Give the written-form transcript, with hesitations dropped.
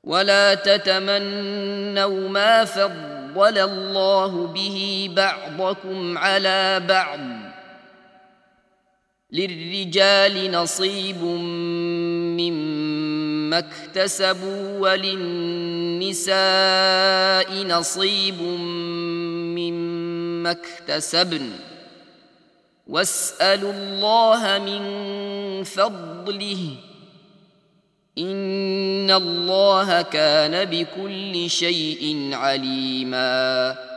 ولا تتمنوا ما فضل الله به بعضكم على بعض، للرجال نصيب مما اكتسبوا وللنساء نصيب مما اكتسبن، واسألوا الله من فضله إن الله كان بكل شيء عليما.